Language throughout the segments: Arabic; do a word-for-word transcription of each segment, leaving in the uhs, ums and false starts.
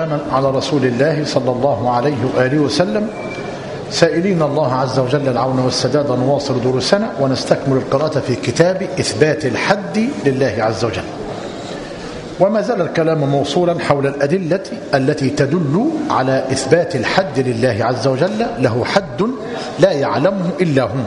وسلاما على رسول الله صلى الله عليه وآله وسلم، سائلين الله عز وجل العون والسداد، نواصل دروسنا ونستكمل القراءة في كتاب إثبات الحد لله عز وجل. وما زال الكلام موصولا حول الأدلة التي تدل على إثبات الحد لله عز وجل، له حد لا يعلمه إلا هم.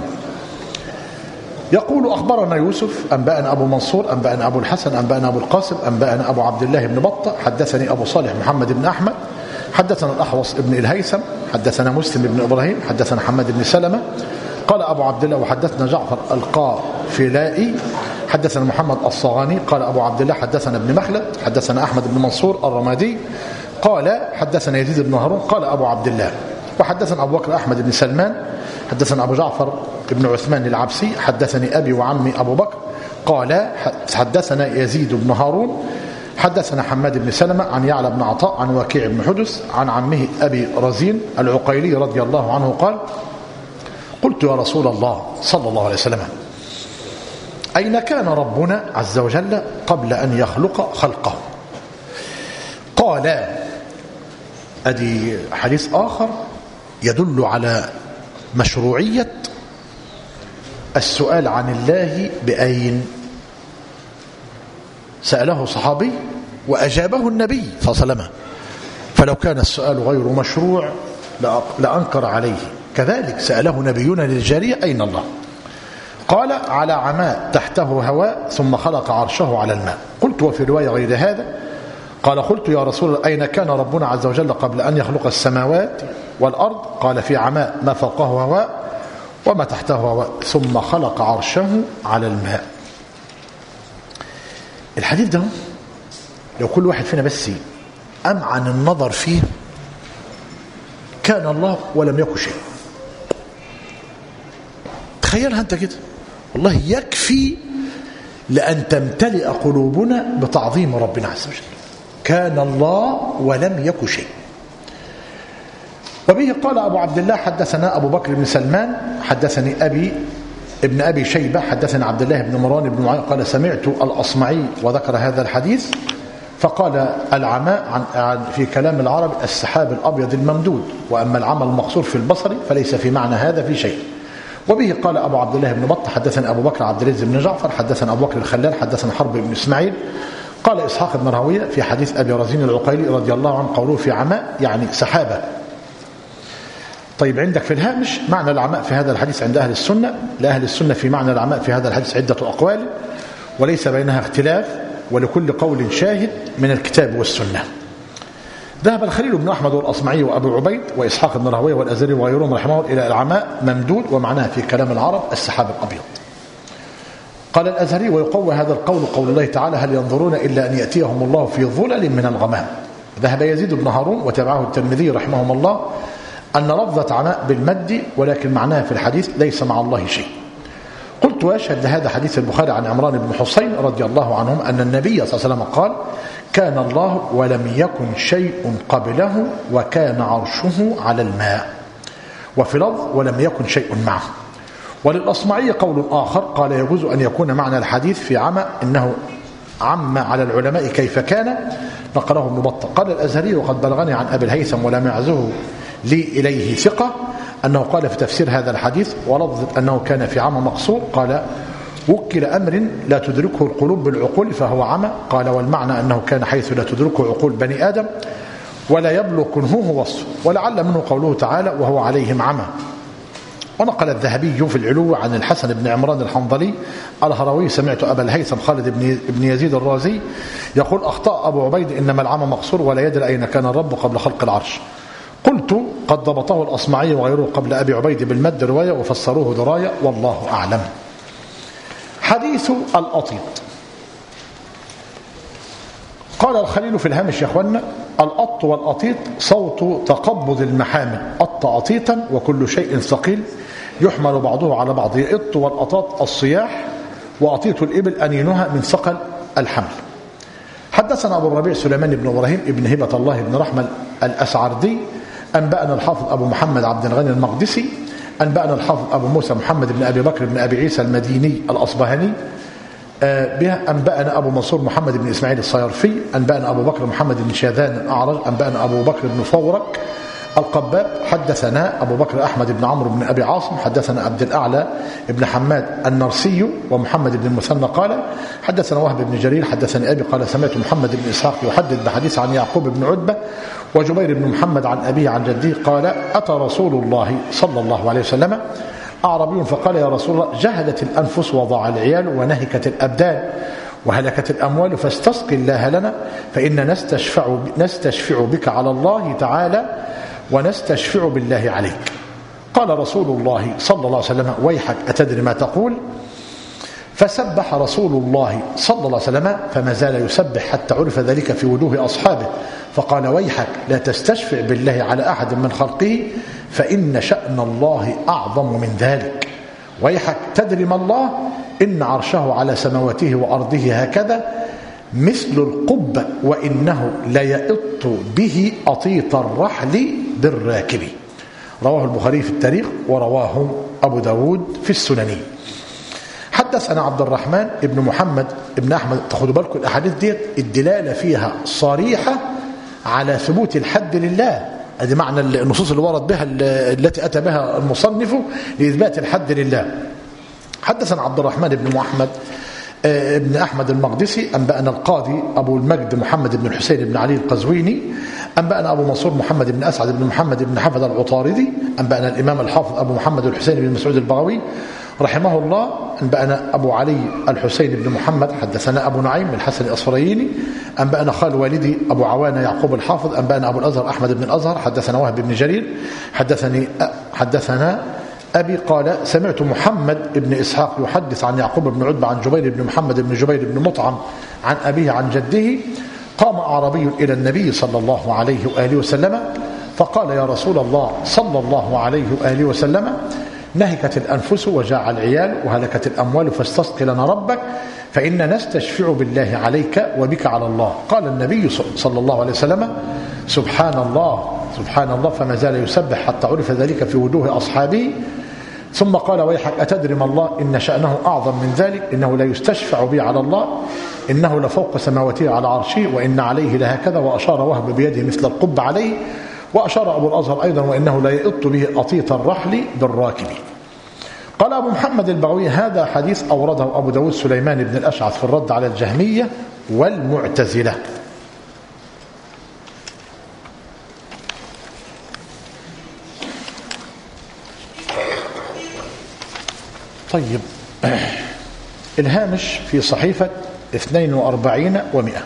يقول أخبرنا يوسف أنبأنا أبو منصور أنبأنا أبو الحسن أنبأنا أبو القاسم أنبأنا أبو عبد الله بن بطة حدثني أبو صالح محمد بن أحمد حدثنا الأحوص بن الهيثم حدثنا مسلم بن إبراهيم حدثنا حماد بن سلمة قال أبو عبد الله وحدثنا جعفر القافلائي حدثنا محمد الصغاني قال أبو عبد الله حدثنا ابن مخلد حدثنا أحمد بن منصور الرمادي قال حدثنا يزيد بن هارون قال أبو عبد الله وحدثنا أبو بكر أحمد بن سلمان حدثنا أبو جعفر بن عثمان العبسي حدثني أبي وعمي أبو بكر قال حدثنا يزيد بن هارون حدثنا حماد بن سلمة عن يعلى بن عطاء عن وكيع بن حدث عن عمه أبي رزين العقيلي رضي الله عنه قال قلت يا رسول الله صلى الله عليه وسلم أين كان ربنا عز وجل قبل أن يخلق خلقه؟ قال أدي حديث آخر يدل على مشروعية السؤال عن الله بأين. سأله صحابي وأجابه النبي صلى الله عليه وسلم، فلو كان السؤال غير مشروع لأنكر عليه. كذلك سأله نبينا للجارية أين الله؟ قال على عماء تحته هواء ثم خلق عرشه على الماء. قلت وفي رواية غير هذا قال قلت يا رسول الله أين كان ربنا عز وجل قبل أن يخلق السماوات والأرض؟ قال في عماء ما فوقه هواء وما تحته هواء ثم خلق عرشه على الماء. الحديث ده لو كل واحد فينا بس أمعن النظر فيه كان الله ولم يكن شيء. تخيلها أنت كده، والله يكفي لأن تمتلئ قلوبنا بتعظيم ربنا عز وجل. كان الله ولم يكن شيء. وبه قال أبو عبد الله حدثنا أبو بكر بن سلمان حدثني أبي ابن أبي شيبة حدثنا عبد الله بن مروان بن معاوية قال سمعت الأصمعي وذكر هذا الحديث فقال العماء عن في كلام العرب السحاب الأبيض الممدود، وأما العمى المقصور في البصر فليس في معنى هذا في شيء. وبه قال أبو عبد الله بن بطة حدثنا أبو بكر عبد العزيز بن جعفر حدثنا أبو بكر الخلال حدثنا حرب بن إسماعيل قال إسحاق بن راهوية في حديث أبي رزين العقيلي رضي الله عنه قوله في عماء يعني سحابة. طيب عندك في الهامش معنى العماء في هذا الحديث عند أهل السنة، لأهل السنة في معنى العماء في هذا الحديث عدة أقوال وليس بينها اختلاف، ولكل قول شاهد من الكتاب والسنة. ذهب الخليل بن أحمد والأصمعي وأبو عبيد وإسحاق بن راهوية والأزري وغيرهم رحمه الله إلى العماء ممدود ومعناه في كلام العرب السحاب الأبيض. قال الأزهري ويقوى هذا القول قول الله تعالى هل ينظرون إلا أن يأتيهم الله في ظلل من الغمام. ذهب يزيد بن هارون وتبعه الترمذي رحمهم الله أن لفظة عماء بالمد ولكن معناها في الحديث ليس مع الله شيء. قلت وأشهد لهذا حديث البخاري عن عمران بن حسين رضي الله عنهم أن النبي صلى الله عليه وسلم قال كان الله ولم يكن شيء قبله وكان عرشه على الماء، وفي لفظ ولم يكن شيء معه. وللأصمعي قول آخر قال يجوز أن يكون معنى الحديث في عمى إنه عم على العلماء كيف كان، نقله ابن بطة. قال الأزهري وقد بلغني عن أبي الهيثم ولم يعزه لي إليه ثقة أنه قال في تفسير هذا الحديث ولفظ أنه كان في عمى مقصور قال وكل أمر لا تدركه القلوب بالعقول فهو عمى. قال والمعنى أنه كان حيث لا تدركه عقول بني آدم ولا يبلغ كنهه وصفه، ولعل منه قوله تعالى وهو عليهم عمى. ونقل الذهبي في العلو عن الحسن بن عمران الحنظلي الهروي سمعت أبا الهيثم خالد بن يزيد الرازي يقول أخطأ أبو عبيد إنما العمى مقصور ولا يدري أين كان الرب قبل خلق العرش. قلت قد ضبطه الأصمعي وغيره قبل أبي عبيد بالمد رواية وفسروه دراية والله أعلم. حديث الأطيط. قال الخليل في الهامش يا أخوانا الأط والأطيط صوت تقبض المحامل أط أطيطا وكل شيء ثقيل يحمل بعضه على بعض. يأط والأطاط الصياح وأطيط الإبل أنينها من ثقل الحمل. حدثنا أبو الربيع سليمان بن إبراهيم ابن هبة الله بن رحمة الأسعردي أنبأنا الحافظ أبو محمد عبد الغني المقدسي أنبأنا الحافظ أبو موسى محمد بن أبي بكر بن أبي عيسى المديني الأصبهاني بها أنبأنا أبو منصور محمد بن إسماعيل الصيرفي أنبأنا أبو بكر محمد بن شاذان الأعرج أنبأنا أبو بكر بن فورك القباب حدثنا أبو بكر أحمد بن عمرو بن أبي عاصم حدثنا عبد الأعلى بن حماد النرسي ومحمد بن المثنى قال حدثنا وهب بن جرير حدثني أبي قال سمعت محمد بن إسحاق يحدث بحديث عن يعقوب بن عتبة وجبير بن محمد عن أبيه عن جده قال أتى رسول الله صلى الله عليه وسلم أعربي فقال يا رسول الله جهلت الأنفس وضاع العيال ونهكت الأبدان وهلكت الأموال فاستسق الله لنا فإن نستشفع, نستشفع بك على الله تعالى ونستشفع بالله عليك. قال رسول الله صلى الله عليه وسلم ويحك أتدري ما تقول؟ فسبح رسول الله صلى الله عليه وسلم فما زال يسبح حتى عرف ذلك في وجوه أصحابه فقال ويحك لا تستشفع بالله على أحد من خلقه فإن شأن الله أعظم من ذلك. ويحك تدري ما الله؟ إن عرشه على سماواته وأرضه هكذا مثل القبة وإنه ليئط به أطيط الرحل بالراكب. رواه البخاري في التاريخ ورواه أبو داود في السنن. حدثنا عبد الرحمن ابن محمد ابن أحمد. تاخدوا بالكم الأحاديث دي الدلالة فيها صريحة على ثبوت الحد لله. هذه معنى النصوص اللي ورد بها التي أتى بها المصنف لإثبات الحد لله. حدثنا عبد الرحمن بن محمد ابن أحمد المقدسي أنبأنا القاضي أبو المجد محمد بن الحسين بن علي القزويني أنبأنا أبو منصور محمد بن أسعد بن محمد بن حفظ العطاردي أنبأنا الإمام الحافظ أبو محمد الحسين بن مسعود البغوي رحمه الله أنبأنا أبو علي الحسين بن محمد حدثنا أبو نعيم الحسن الأصفريني أنبأنا خال والدي أبو عوانة يعقوب الحافظ أنبأنا أبو الأزهر أحمد بن الأزهر حدثنا وهب بن جرير حدثني حدثنا أبي قال سمعت محمد بن إسحاق يحدث عن يعقوب بن عتبة عن جبير بن محمد بن جبير بن مطعم عن أبيه عن جده قام أعرابي إلى النبي صلى الله عليه وآله وسلم فقال يا رسول الله صلى الله عليه وآله وسلم نهكت الأنفس وجاع العيال وهلكت الأموال فاستسق لنا ربك فإن نستشفع بالله عليك وبك على الله. قال النبي صلى الله عليه وسلم سبحان الله سبحان الله فما زال يسبح حتى عرف ذلك في وجوه أصحابه ثم قال ويحك أتدري ما الله؟ إن شأنه أعظم من ذلك إنه لا يستشفع به على الله إنه لفوق سماوته على عرشه وإن عليه لهكذا وأشار وهب بيده مثل القب عليه وأشار أبو الأزهر أيضا وإنه لا يئط به أطيط الرحل بالراكب. قال أبو محمد البغوي هذا حديث أورده أبو داود سليمان بن الأشعث في الرد على الجهمية والمعتزلة. طيب الهامش في صحيفة اثنين وأربعين ومئة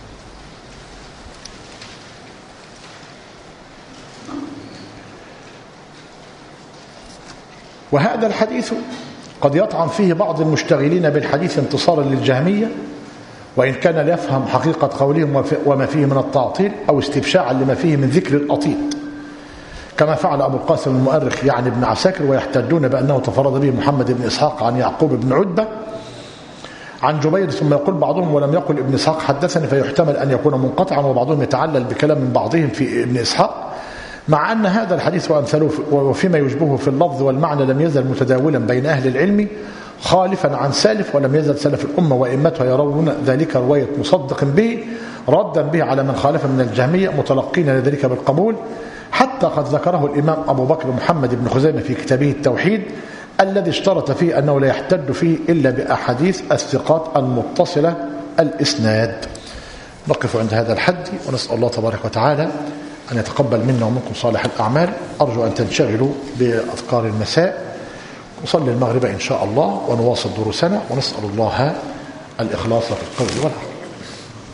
وهذا الحديث قد يطعن فيه بعض المشتغلين بالحديث انتصارا للجهمية وإن كان لا يفهم حقيقة قولهم وما فيه من التعطيل أو استبشاعا لما فيه من ذكر الأطيط كما فعل أبو القاسم المؤرخ يعني ابن عساكر ويحتجون بأنه تفرد به محمد بن إسحاق عن يعقوب بن عتبة عن جبير ثم يقول بعضهم ولم يقل ابن إسحاق حدثني فيحتمل أن يكون منقطعا وبعضهم يتعلل بكلام من بعضهم في ابن إسحاق مع أن هذا الحديث وأمثاله وفيما يشبهه في اللفظ والمعنى لم يزل متداولا بين أهل العلم خالفا عن سالف ولم يزل سلف الأمة وإمتها يرون ذلك رواية مصدق به ردا به على من خالف من الجهمية متلقين لذلك بالقبول حتى قد ذكره الإمام أبو بكر محمد بن خزيمة في كتابه التوحيد الذي اشترط فيه أنه لا يحتج فيه إلا بأحاديث الثقات المتصلة الإسناد. نقف عند هذا الحد ونسأل الله تبارك وتعالى أن يتقبل منا ومنكم صالح الأعمال. أرجو أن تنشغلوا بأذكار المساء نصلي المغرب إن شاء الله ونواصل دروسنا ونسأل الله الإخلاص في القول والعمل.